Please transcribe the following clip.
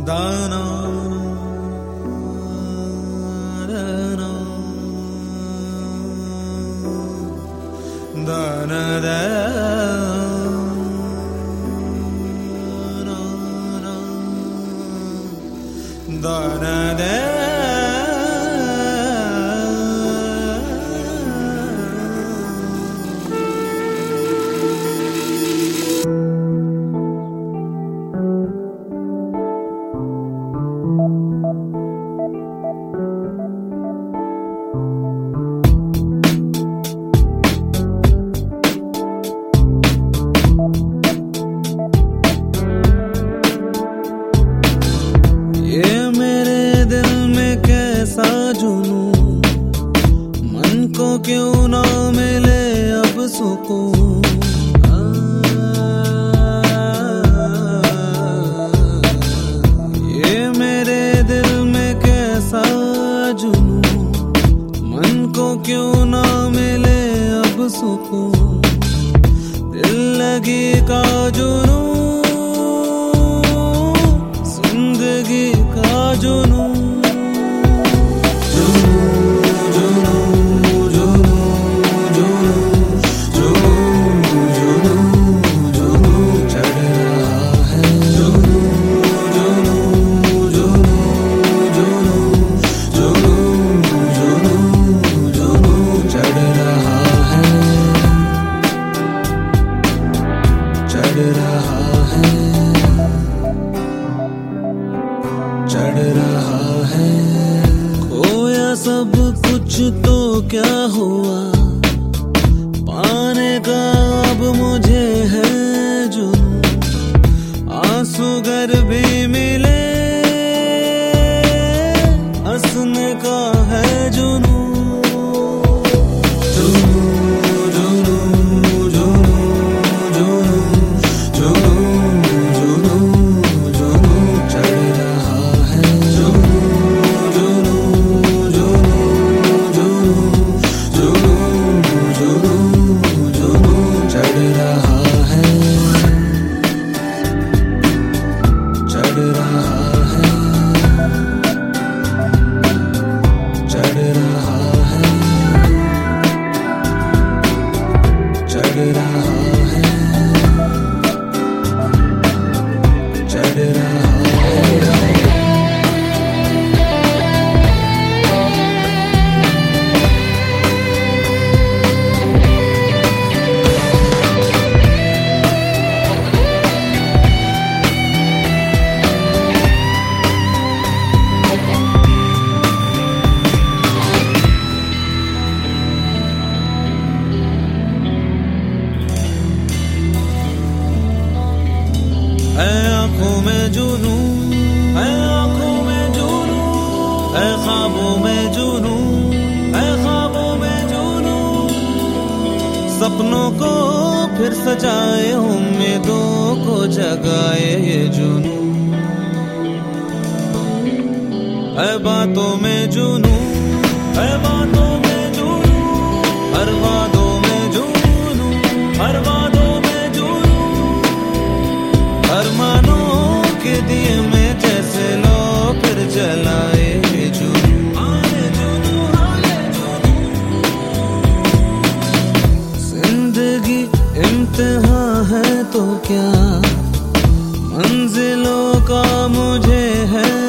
दाना दाना दाना दाना मन को क्यों ना मिले अब सुकून। ये मेरे दिल में कैसा जुनून, मन को क्यों ना मिले अब सुकून। दिल लगी का जुनून, जिंदगी का जुनून। चढ़ रहा है खोया सब कुछ तो क्या हुआ, पाने का अब मुझे है जुनून। आंसू गर भी मिले हंसने का है जुनून। आँखों में जुनूं, आँखों में जुनूं, ख्वाबों में जुनूं, ख्वाबों में जुनूं। सपनों को फिर सजाए, उम्मीदों को जगाए ये जुनूं। बातों में जुनूं, बातों में जुनूं, हर वादों में जुनूं, हर वादों में जुनूं। अरमानों के दिए में जैसे लो फिर जलाए जुनूं। जिंदगी इम्तिहान है तो क्या, मंजिलों का मुझे है